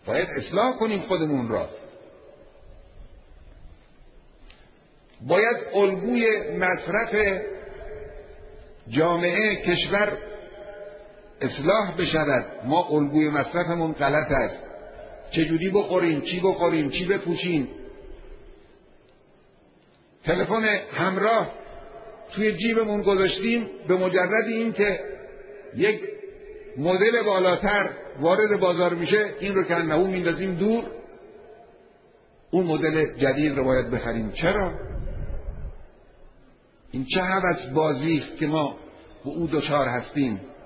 باید اصلاح کنیم خودمون را. باید الگوی مصرف جامعه کشور اصلاح بشود. ما الگوی مصرفمون غلط است. چجوری بخوریم، چی بخوریم، چی بپوشیم. تلفن همراه توی جیبمون گذاشتیم، به مجرد این که یک مدل بالاتر وارد بازار میشه این رو که انهو میندازیم دور، اون مدل جدید رو باید بخریم. چرا؟ این چه هوس بازی است که ما به او دچار هستیم؟